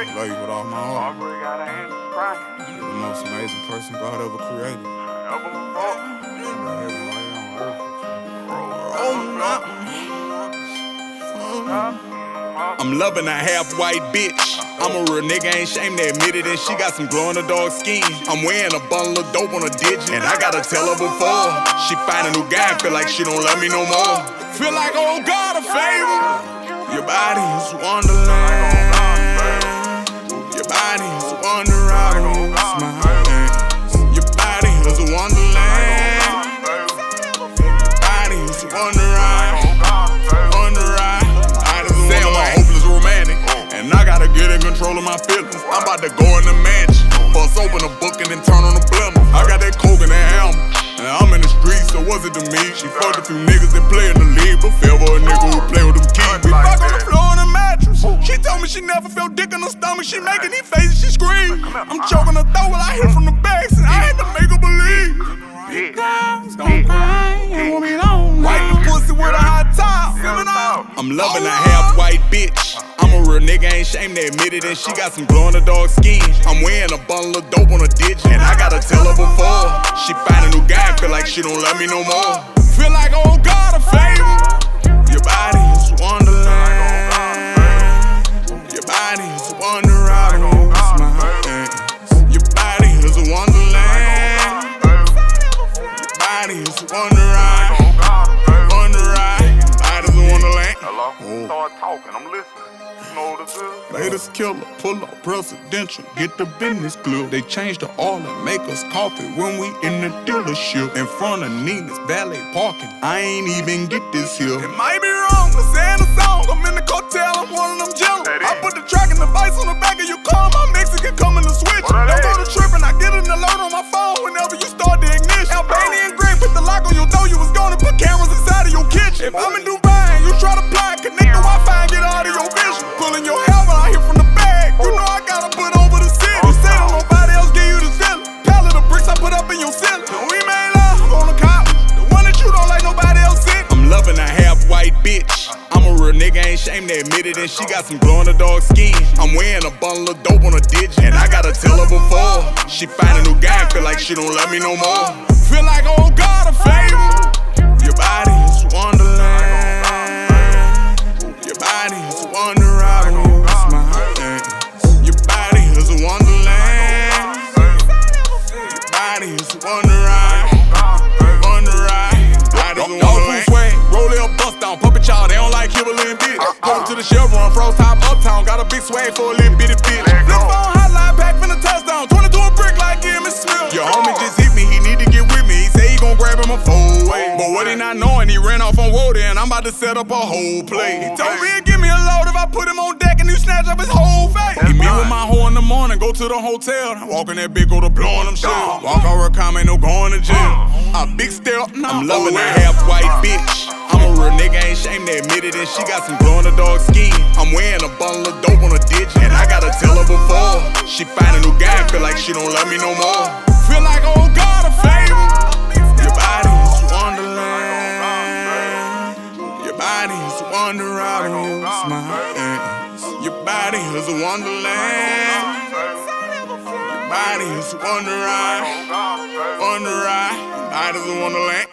Love you with all my heart. You're the most amazing person God ever created. I'm loving a half-white bitch. I'm a real nigga, ain't ashamed to admit it. And she got some glow-in-the-dark skin. I'm wearing a bundle of dope on a digit, and I gotta tell her before she find a new guy, feel like she don't love me no more. Feel like, oh God, a favor. Your body is wonderland. Your body is a wonder, I don't smile. Your body is a wonderland. Your body is a wonder, control of my feelings. I'm about to go in the mansion, bust open a book and then turn on the blender. I got that coke and that hammer, and I'm in the streets, so what's it to me? She fucked a few niggas that play in the league, but fell for a nigga who play with them keys. We fuck on the floor on the mattress. She told me she never felt dick in her stomach. She making these faces, she scream. I'm choking her throat while I hit from the back, and I had to make her believe. Big guys gon' cry, it won't be long. White pussy with a hot top. I'm loving a half-white bitch. I'm a real nigga, ain't ashamed to admit it. And she got some glow-in-the-dark skin. I'm wearing a bundle of dope on a digit, and I gotta tell her before she find a new guy, feel like she don't love me no more. Feel like, oh God, a favor. Your body is wonderland. Your body is a wonder, I don't smile. Your body is a wonderland. Your body is a wonder, Start talking, I'm listening. You know what it is? Latest killer, pull up presidential, get the business clear. They changed the oil and make us coffee when we in the dealership. In front of Nina's valet parking, I ain't even get this here. It might be wrong to say the song, I'm in the cartel, I'm one of them jello. I put the track and the vice on the back of your car, my Mexican coming to switch. Don't go to tripping, I get an alert on my phone whenever you start the ignition. Albanian green, put the lock on your door, you was gonna put cameras inside of your kitchen. If I'm in Dubai and you try to fly, connect the Wi-Fi and get out of your vision. Pulling your hair when I hit from the bag. You know I gotta put over the city. You say don't nobody else give you the feeling. Pallet of bricks I put up in your ceiling. We made love on the couch, the one that you don't like nobody else in. I'm loving a half-white bitch. I'm a real nigga, ain't ashamed to admit it. And she got some glow-in-the-dark skin. I'm wearing a bundle of dope on a digit, and I gotta tell her before she find a new guy, feel like she don't love me no more. Feel like, oh God, a favor. Your body is wonderland. Your body is a wonder, I don't smile. Your body is a wonderland. Your body is a wonder, roll it up, bust down, puppet y'all, they don't like Hibble and bitch. Go to the Chevron, froze top, uptown, got a big swag for a little bitty bitch. Flip phone, hotline, pack finna touchdown, 22 a brick like Jimmy Smith. Your homie just hit me, he need to get with me. He say he gon' grab him a four-way. But what he not knowing, he ran off on Woody, and I'm about to set up a whole play. He told me he'd give me a load if I put him on deck and he snatch up his whole face. He meet with my hoe in the morning, go to the hotel, walk in that big go to blowing them shit. Walk over a comment, no going to jail. A big step, I'm loving a half-white bitch. I'm a real nigga, ain't ashamed to admit it. And she got some glow-in-the-dark skin. I'm wearing a bundle of dope on a digit, and I gotta tell her before she find a new guy, feel like she don't love me no more. Feel like, oh God, a favor. Your body is wonderland. Your body is a wonder, I don't smile. Your body is a wonderland. Your body is a wonder, your body is a wonderland.